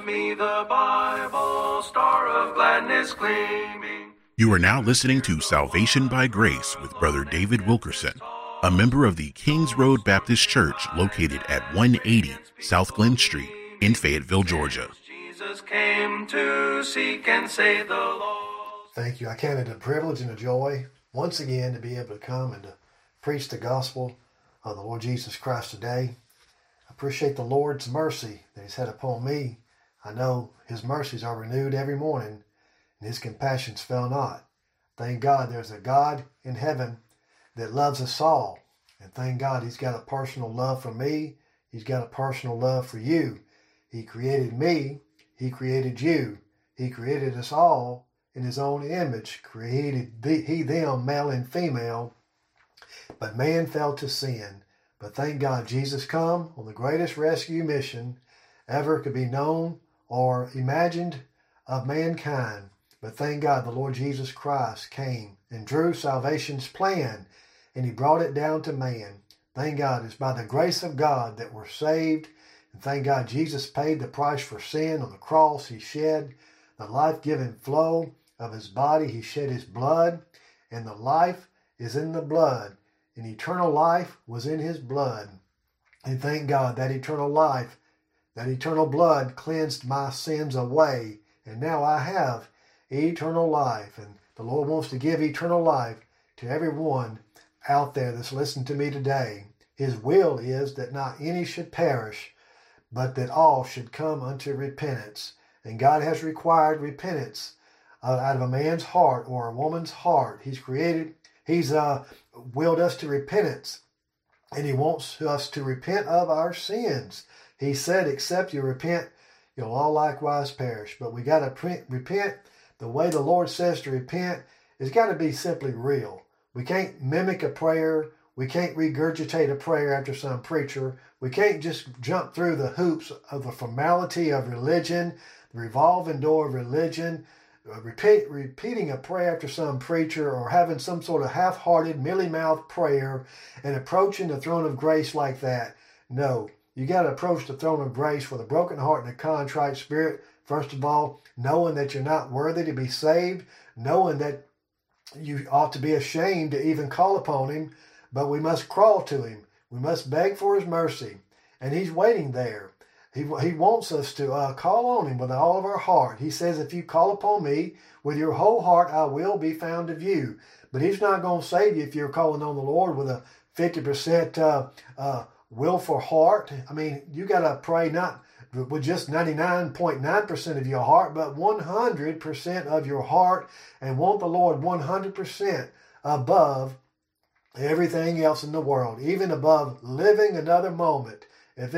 me the Bible, star of gladness gleaming. You are now listening to Salvation by Grace with Brother David Wilkerson, a member of the Kings Road Baptist Church located at 180 South Glen Street in Fayetteville, Georgia. Jesus came to seek and save the lost. Thank you. I count it a privilege and a joy once again to be able to come and to preach the gospel of the Lord Jesus Christ today. I appreciate the Lord's mercy that He's had upon me. I know His mercies are renewed every morning, and His compassions fail not. Thank God there's a God in heaven that loves us all. And thank God He's got a personal love for me. He's got a personal love for you. He created me. He created you. He created us all in His own image. Created He, them, male and female. But man fell to sin. But thank God Jesus come on the greatest rescue mission ever could be known or imagined of mankind. But thank God the Lord Jesus Christ came and drew salvation's plan, and He brought it down to man. Thank God it's by the grace of God that we're saved. And thank God Jesus paid the price for sin on the cross. He shed the life-giving flow of His body. He shed His blood, and the life is in the blood. And eternal life was in His blood. And thank God that eternal life, that eternal blood cleansed my sins away. And now I have eternal life. And the Lord wants to give eternal life to everyone out there that's listening to me today. His will is that not any should perish, but that all should come unto repentance. And God has required repentance out of a man's heart or a woman's heart. He's willed us to repentance, and He wants us to repent of our sins. He said, except you repent, you'll all likewise perish. But we got to repent the way the Lord says to repent. It's got to be simply real. We can't mimic a prayer. We can't regurgitate a prayer after some preacher. We can't just jump through the hoops of the formality of religion, the revolving door of religion, repeating a prayer after some preacher, or having some sort of half-hearted, mealy-mouthed prayer and approaching the throne of grace like that. No, you got to approach the throne of grace with a broken heart and a contrite spirit. First of all, knowing that you're not worthy to be saved, knowing that you ought to be ashamed to even call upon Him, but we must crawl to Him. We must beg for His mercy, and He's waiting there. He wants us to call on Him with all of our heart. He says, if you call upon me with your whole heart, I will be found of you. But He's not going to save you if you're calling on the Lord with a 50% willful heart. I mean, you got to pray not with just 99.9% of your heart, but 100% of your heart, and want the Lord 100% above everything else in the world, even above living another moment. If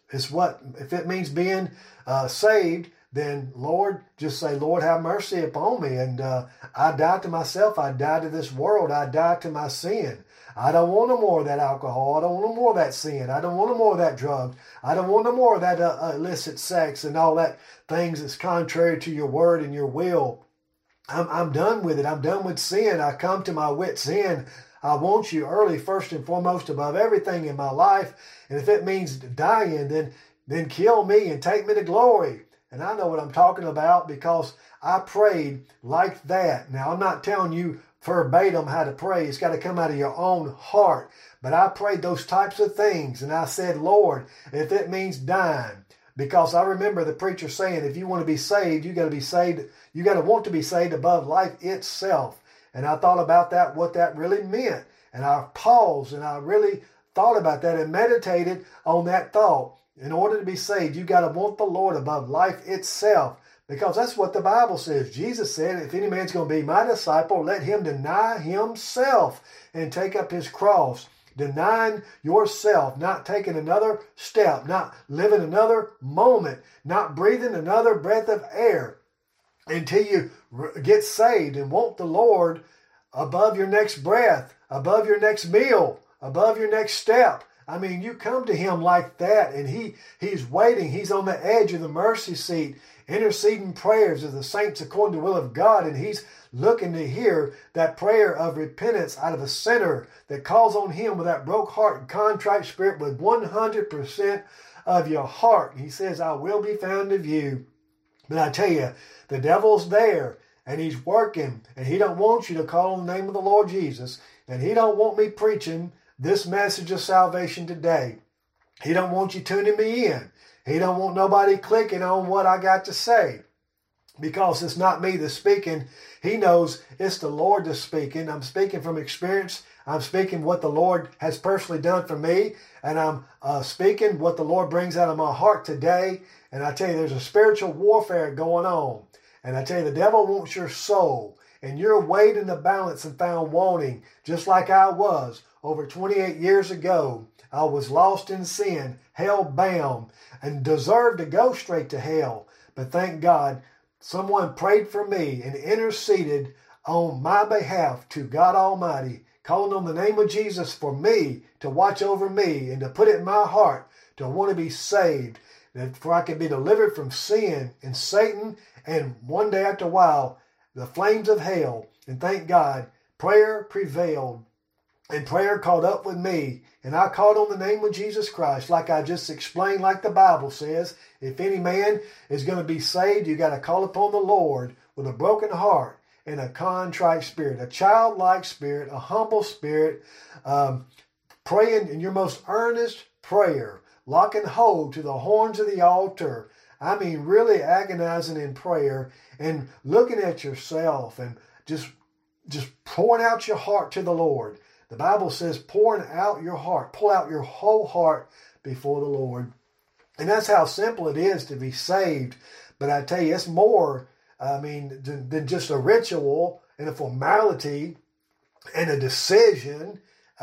it means being saved, then Lord, just say, Lord, have mercy upon me. And I die to myself. I die to this world. I die to my sin. I don't want no more of that alcohol. I don't want no more of that sin. I don't want no more of that drug. I don't want no more of that illicit sex and all that things that's contrary to your word and your will. I'm done with it. I'm done with sin. I come to my wit's end. I want you early, first and foremost, above everything in my life. And if it means dying, then kill me and take me to glory. And I know what I'm talking about because I prayed like that. Now, I'm not telling you verbatim how to pray. It's got to come out of your own heart. But I prayed those types of things. And I said, Lord, if it means dying, because I remember the preacher saying, if you want to be saved, you got to be saved. You got to want to be saved above life itself. And I thought about that, what that really meant. And I paused and I really thought about that and meditated on that thought. In order to be saved, you got to want the Lord above life itself. Because that's what the Bible says. Jesus said, if any man's going to be my disciple, let him deny himself and take up his cross. Denying yourself, not taking another step, not living another moment, not breathing another breath of air until you get saved and want the Lord above your next breath, above your next meal, above your next step. I mean, you come to Him like that, and He's waiting. He's on the edge of the mercy seat, interceding prayers of the saints according to the will of God, and He's looking to hear that prayer of repentance out of a sinner that calls on Him with that broke heart and contrite spirit with 100% of your heart. He says, I will be found of you. But I tell you, the devil's there and he's working, and he don't want you to call on the name of the Lord Jesus, and he don't want me preaching this message of salvation today. He don't want you tuning me in. He don't want nobody clicking on what I got to say, because it's not me that's speaking. He knows it's the Lord that's speaking. I'm speaking from experience. I'm speaking what the Lord has personally done for me, and I'm speaking what the Lord brings out of my heart today. And I tell you, there's a spiritual warfare going on. And I tell you, the devil wants your soul, and you're weighed in the balance and found wanting, just like I was over 28 years ago. I was lost in sin, hell-bound, and deserved to go straight to hell. But thank God, someone prayed for me and interceded on my behalf to God Almighty, calling on the name of Jesus for me to watch over me and to put it in my heart to want to be saved, for I could be delivered from sin and Satan, and one day after a while, the flames of hell. And thank God, prayer prevailed, and prayer caught up with me, and I called on the name of Jesus Christ, like I just explained, like the Bible says. If any man is going to be saved, you got to call upon the Lord with a broken heart and a contrite spirit, a childlike spirit, a humble spirit, praying in your most earnest prayer, locking hold to the horns of the altar. I mean, really agonizing in prayer and looking at yourself and just pouring out your heart to the Lord. The Bible says pouring out your heart, pull out your whole heart before the Lord. And that's how simple it is to be saved. But I tell you, it's more, than just a ritual and a formality and a decision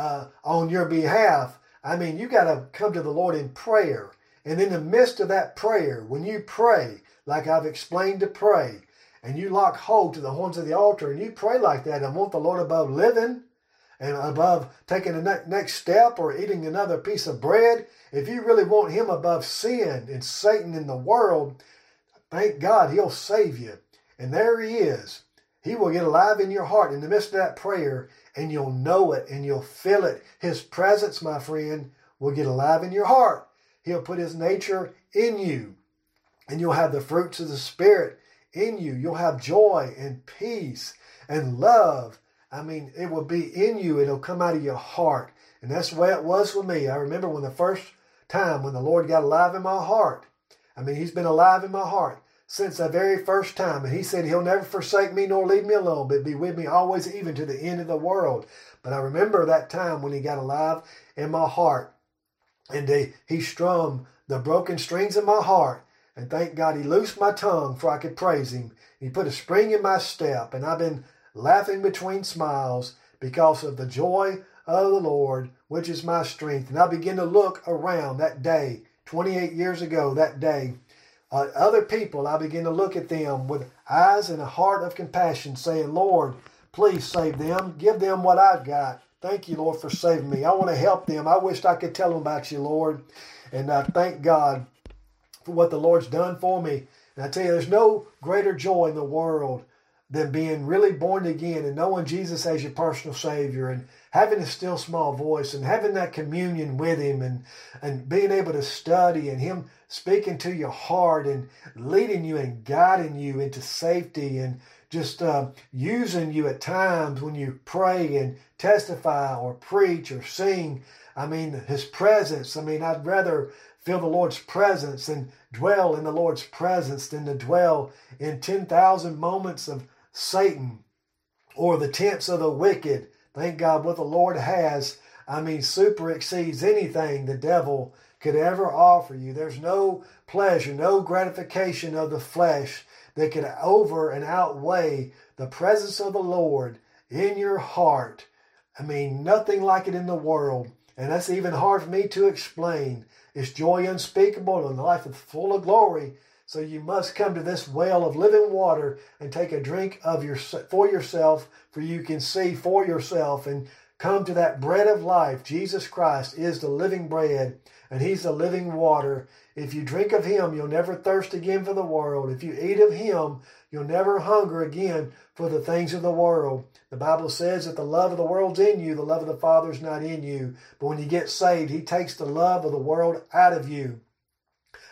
on your behalf. I mean, you got to come to the Lord in prayer. And in the midst of that prayer, when you pray, like I've explained to pray, and you lock hold to the horns of the altar, and you pray like that and want the Lord above living and above taking the next step or eating another piece of bread, if you really want him above sin and Satan in the world, thank God he'll save you. And there he is. He will get alive in your heart in the midst of that prayer, and you'll know it and you'll feel it. His presence, my friend, will get alive in your heart. He'll put his nature in you, and you'll have the fruits of the Spirit in you. You'll have joy and peace and love. I mean, it will be in you. It'll come out of your heart. And that's the way it was with me. I remember when the first time when the Lord got alive in my heart. I mean, he's been alive in my heart since the very first time. And he said he'll never forsake me nor leave me alone, but be with me always, even to the end of the world. But I remember that time when he got alive in my heart. And he strummed the broken strings in my heart. And thank God he loosed my tongue for I could praise him. He put a spring in my step. And I've been laughing between smiles because of the joy of the Lord, which is my strength. And I began to look around that day, 28 years ago, that day. Other people, I began to look at them with eyes and a heart of compassion, saying, Lord, please save them. Give them what I've got. Thank you, Lord, for saving me. I want to help them. I wished I could tell them about you, Lord. And I thank God for what the Lord's done for me. And I tell you, there's no greater joy in the world than being really born again and knowing Jesus as your personal Savior and having a still small voice and having that communion with him and being able to study and him speaking to your heart and leading you and guiding you into safety and just using you at times when you pray and testify or preach or sing. I mean, his presence. I mean, I'd rather feel the Lord's presence and dwell in the Lord's presence than to dwell in 10,000 moments of Satan or the tents of the wicked. Thank God what the Lord has, I mean, super exceeds anything the devil could ever offer you. There's no pleasure, no gratification of the flesh that could over and outweigh the presence of the Lord in your heart. I mean, nothing like it in the world. And that's even hard for me to explain. It's joy unspeakable and life is full of glory. So you must come to this well of living water and take a drink of for yourself, for you can see for yourself, and come to that bread of life. Jesus Christ is the living bread, and he's the living water. If you drink of him, you'll never thirst again for the world. If you eat of him, you'll never hunger again for the things of the world. The Bible says that the love of the world's in you, the love of the Father's not in you. But when you get saved, he takes the love of the world out of you.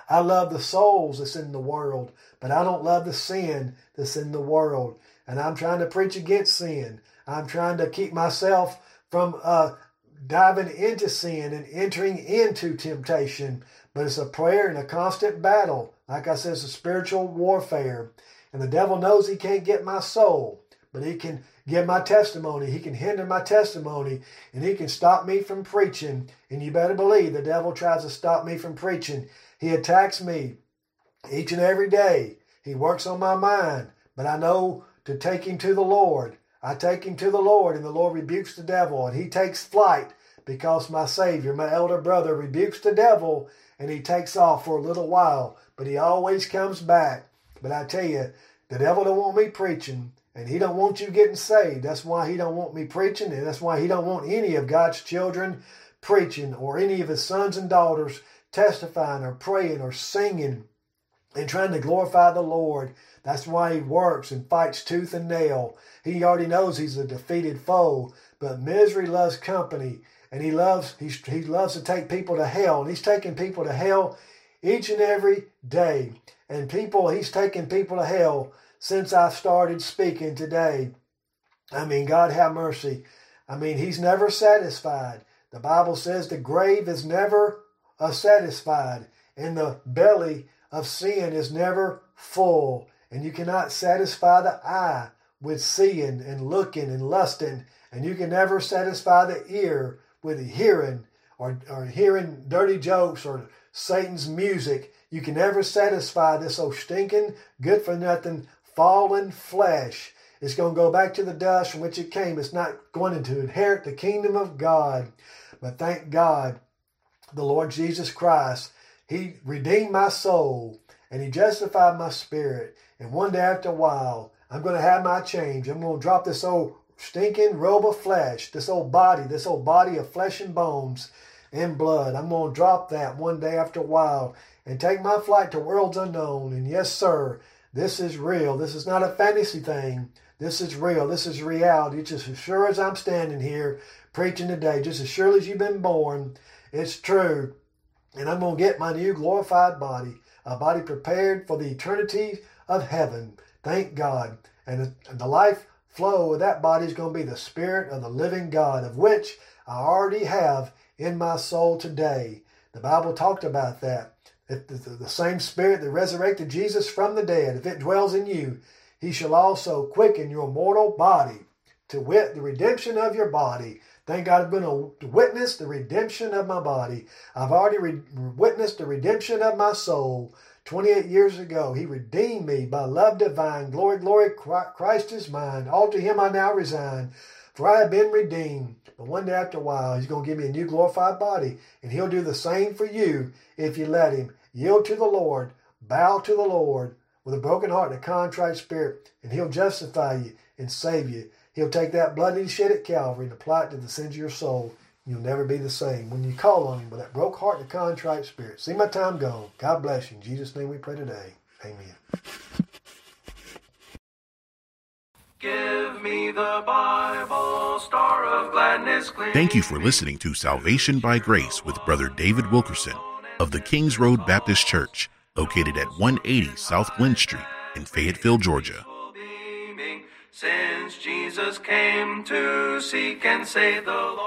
I love the souls that's in the world, but I don't love the sin that's in the world. And I'm trying to preach against sin. I'm trying to keep myself from diving into sin and entering into temptation. But it's a prayer and a constant battle. Like I said, it's a spiritual warfare. And the devil knows he can't get my soul, but he can get my testimony. He can hinder my testimony, and he can stop me from preaching. And you better believe the devil tries to stop me from preaching. He attacks me each and every day. He works on my mind, but I know to take him to the Lord. I take him to the Lord, and the Lord rebukes the devil, and he takes flight because my Savior, my elder brother, rebukes the devil, and he takes off for a little while, but he always comes back. But I tell you, the devil don't want me preaching, and he don't want you getting saved. That's why he don't want me preaching, and that's why he don't want any of God's children preaching or any of his sons and daughters testifying or praying or singing and trying to glorify the Lord. That's why he works and fights tooth and nail. He already knows he's a defeated foe, but misery loves company, and he loves to take people to hell, and he's taking people to hell each and every day. And he's taking people to hell since I started speaking today. I mean, God have mercy. I mean, he's never satisfied. The Bible says the grave is never satisfied, and the belly of sin is never full. And you cannot satisfy the eye with seeing and looking and lusting, and you can never satisfy the ear with hearing or hearing dirty jokes or Satan's music. You can never satisfy this old stinking, good-for-nothing, fallen flesh. It's going to go back to the dust from which it came. It's not going to inherit the kingdom of God. But thank God, the Lord Jesus Christ, he redeemed my soul, and he justified my spirit. And one day after a while, I'm going to have my change. I'm going to drop this old stinking robe of flesh, this old body of flesh and bones and blood. I'm going to drop that one day after a while and take my flight to worlds unknown. And yes, sir, this is real. This is not a fantasy thing. This is real. This is reality. Just as sure as I'm standing here preaching today, just as surely as you've been born, it's true. And I'm going to get my new glorified body, a body prepared for the eternity of heaven. Thank God. And the life flow of that body is going to be the Spirit of the living God, of which I already have in my soul today. The Bible talked about that. If the same Spirit that resurrected Jesus from the dead, if it dwells in you, he shall also quicken your mortal body, to wit, the redemption of your body. Thank God I'm going to witness the redemption of my body. I've already witnessed the redemption of my soul. 28 years ago, he redeemed me by love divine. Glory, glory, Christ is mine. All to him I now resign, for I have been redeemed. But one day after a while, he's going to give me a new glorified body, and he'll do the same for you if you let him. Yield to the Lord, bow to the Lord with a broken heart and a contrite spirit, and he'll justify you and save you. He'll take that blood that he shed at Calvary and apply it to the sins of your soul. You'll never be the same when you call on him with that broken heart and a contrite spirit. See my time gone. God bless you. In Jesus' name we pray today. Amen. Give me the Bible, Star of Gladness Gleam. Thank you for listening to Salvation by Grace with Brother David Wilkerson of the Kings Road Baptist Church, located at 180 South Glen Street in Fayetteville, Georgia. Since Jesus came to seek and save the lost.